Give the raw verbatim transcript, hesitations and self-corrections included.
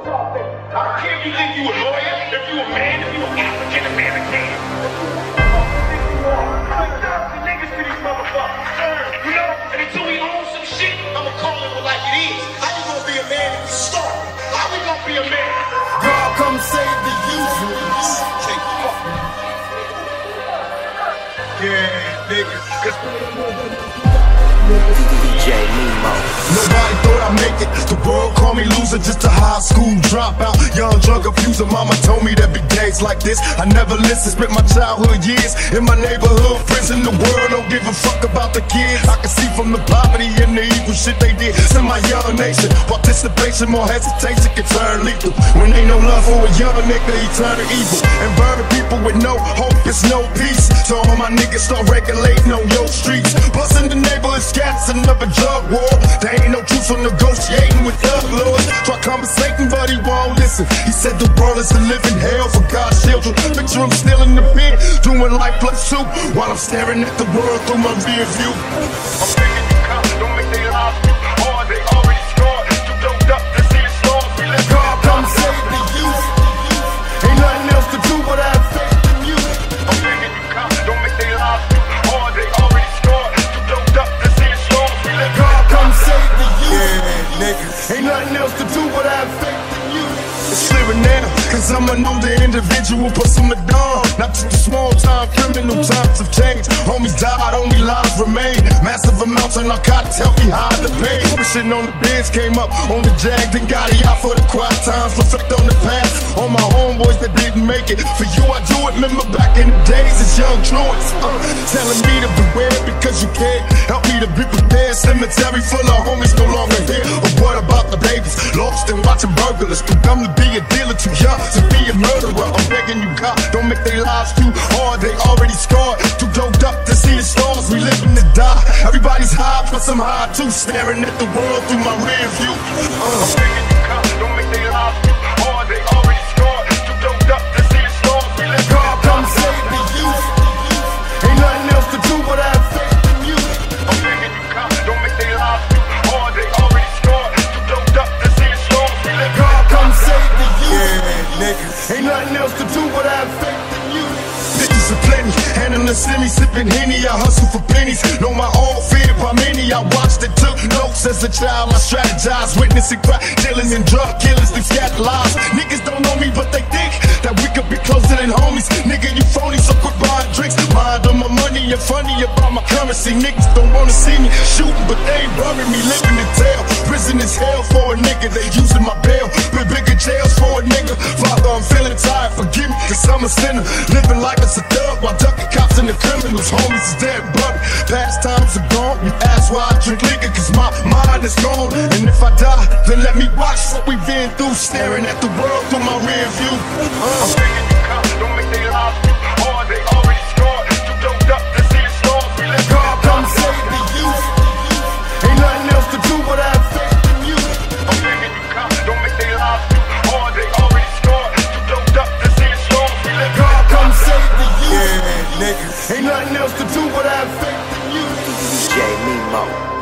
I don't care if you think you a lawyer, if you a man, if you an African American. Niggas to these motherfuckers. You know? And until we own some shit, I'ma call it like it is. How you gonna be a man if you starving? How we gonna be a man? God come save the youth. Yeah, niggas. D J Nemo. Nobody thought I'd make it. The world called me loser, just a high school dropout. Young drug abuser, mama told me there'd be days like this. I never listened, spent my childhood years in my neighborhood. Friends in the world don't give a fuck about the kids. I can see from the poverty and the evil shit they did to my young nation. Participation, more hesitation can turn lethal. When ain't no love for a young nigga, he turn to evil. And burning people with no hope, it's no peace. So all my niggas start regulating on your streets. Busting the neighborhood scats, another drug war. There ain't no truth on negotiating with thug lords. Try conversating, but he won't listen. He said the world is a living hell for God's children. Picture him still in the pit, doing life plus two, while I'm staring at the world through my rear view. I'm thinking you come, don't make they lives too hard. They already scarred, too doped up to see the stars. We live God come save the youth. Ain't nothing else to do but have faith in you. I'm thinking you come, don't make they lives too hard. They already scarred, too doped up to see the stars. We live God come save the youth. Yeah, niggas. Ain't nothing else to do but have faith in you. It's clearer now, cause I'm an older individual, but some are dumb. Not just a small time criminal, times have changed. Homies died, only lives remain. Massive amounts of narcotics help me hide the pain. Wishing on the beds, came up on the jag, then got it out for the quiet times. Reflect on the past, on my homeboys that didn't make it. For you I do it, remember back in the days as young truants, uh, telling me to beware because you can't help me to be prepared. Cemetery full of homies no longer here. But what about the babies? Lost and watching burglars, too dumb to be a dealer, too young to be a murderer. I'm begging you, God, don't make their lives too hard. They already scarred, too doped up to see the stars. We living to die. Everybody's high, plus I'm high too, staring at the world through my rear view. Uh. I'm begging you, God, don't make their lives too hard. They already scarred, too doped up to see the stars. We live God come save the youth. Ain't nothing else to do but have faith in you. I'm begging you, God, don't make their lives too hard. They already scarred, too doped up to see the stars. We live God come save the youth. Yeah, niggas. Ain't nothing else to do but have faith in you. Bitches are plenty, handling the semi, sipping Henny. I hustle for pennies, know my own fear by many. I watched and took notes as a child. I strategized, witnessing crack dealers and drug killers. They scat lies. Niggas don't know me, but they think that we could be closer than homies. Nigga, you phony, so quit buying drinks. Mind on my money and funny about my currency. Niggas don't wanna see me shooting, but they ain't burying me. Living in jail, prison is hell for a nigga. They using my bail, been bigger jails for a nigga. Father, I'm feeling tired, forgive me, cause I'm a sinner. Living like a thug while ducking cops and the criminals. Homies is dead, but past times are gone. You ask why I drink liquor, cause my mind is gone. And if I die, then let me watch what we've been through, staring at the world through my rear view. Uh. I'm begging you, God, don't make their lives too hard. They already scarred, too doped up to see the stars. We live God come save the youth. Ain't nothing else to do but have faith in you. I'm begging you, God, don't make their lives too hard. They already scarred, too doped up to see the stars. We live God come save the youth. Yeah, niggas. Ain't nothing else to do but have faith in you. D J Nemo.